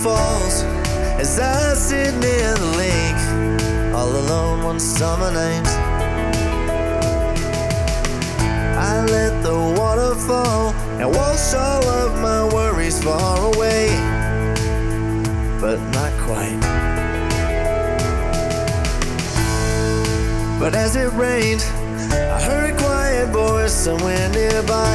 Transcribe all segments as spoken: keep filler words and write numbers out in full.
falls as I sit near the lake, all alone one summer night. I let the water fall and wash all of my worries far away, but not quite. But as it rained, I heard a quiet voice somewhere nearby.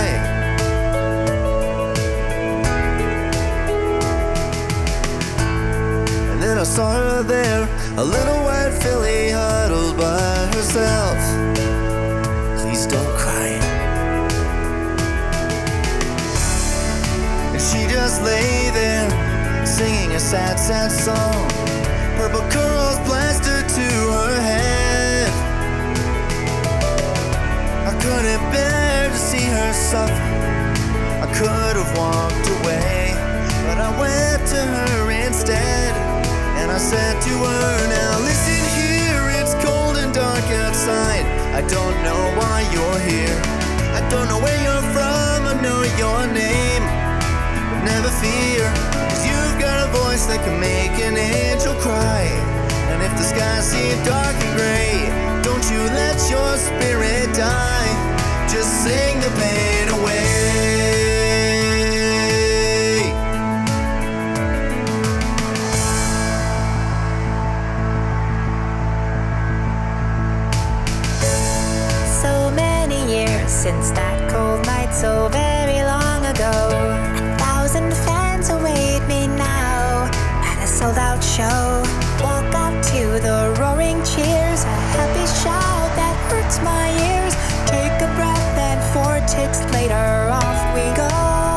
And then I saw her there, a little white filly huddled by herself. Please don't cry. And she just lay there, singing a sad, sad song. Purple curls plastered to her head. I couldn't bear to see her suffer. I could have walked away, but I went to her instead. And I said to her, now listen here, it's cold and dark outside. I don't know why you're here, I don't know where you're from, I know your name. But never fear, cause you've got a voice that can make an angel cry. And if the sky seems dark and gray, don't you let your spirit die, just sing the pain away. So many years since that cold night so very long ago. A thousand fans await me now at a sold-out show. Walk up to the roaring cheers, a happy shout that hurts my ears. Take a breath and four ticks later off we go.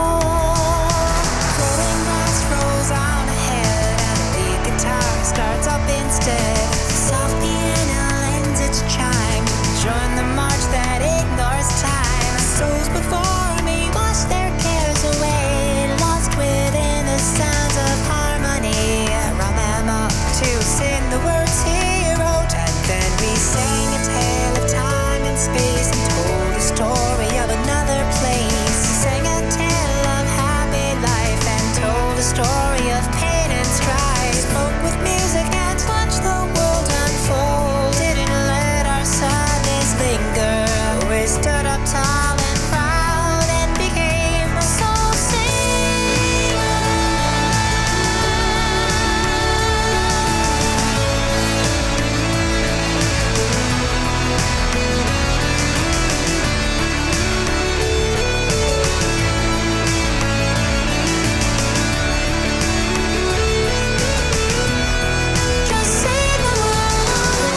Rolling grass rolls on ahead and the guitar starts up instead. Soft piano lends its chime, join the march that ignores time. Souls before me wash their cares away, lost within the sounds of harmony. Round them up to sing the words he wrote, and then we sang a tale of time and space and told a story of another place. We sang a tale of happy life and told a story of pain and strife. Spoke with music and watched the world unfold, didn't let our sadness linger. We stood up tall and proud and became a soul singer. Just sing along.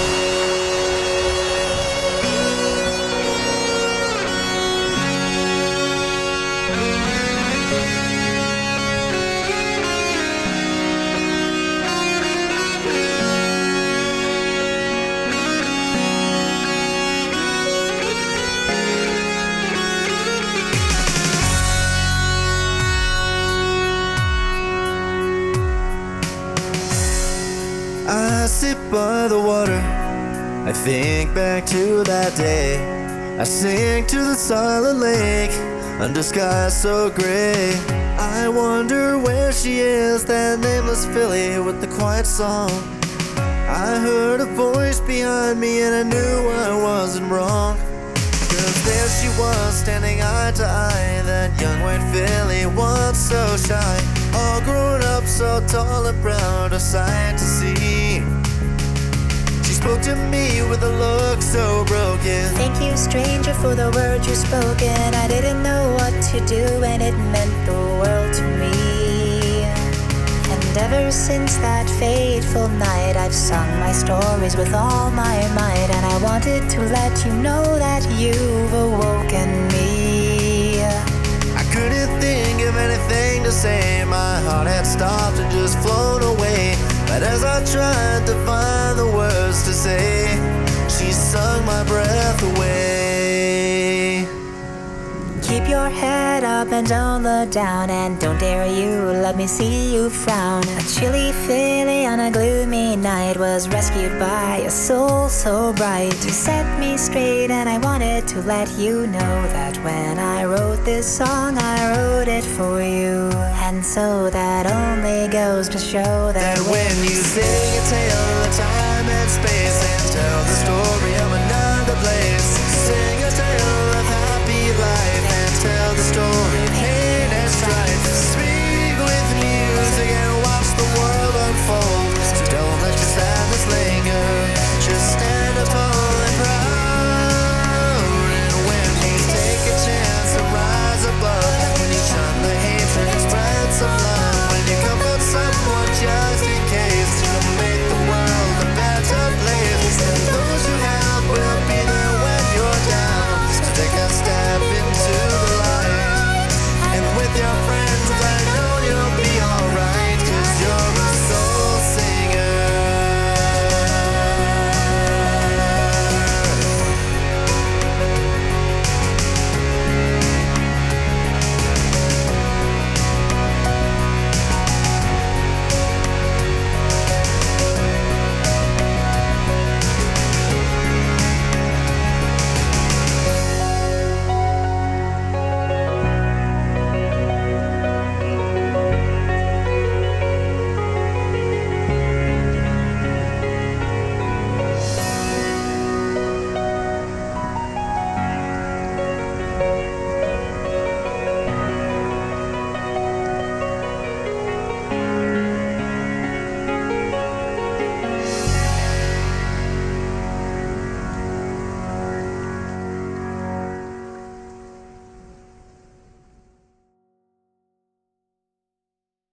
I sit by the water, I think back to that day. I sing to the silent lake, under skies so gray. I wonder where she is, that nameless filly with the quiet song. I heard a voice behind me and I knew I wasn't wrong. Cause there she was, standing eye to eye, that young white filly, once so shy, all grown up, so tall and proud, a sight to see. She spoke to me with a look so broken. Thank you, stranger, for the words you spoken. I didn't know what to do and it meant the world to me. And ever since that fateful night, I've sung my stories with all my might. And I wanted to let you know that you've awoken me. I couldn't think of anything to say, my heart had stopped and just flown away. But as I tried to find the words to say, she sung my breath away. Keep your head up and don't look down, and don't dare you let me see you frown. A chilly filly on a gloomy night was rescued by a soul so bright. You set me straight and I wanted to let you know that when I wrote this song, I wrote it for you. And so that only goes to show that, That when you sing a tale of time and space and tell the story of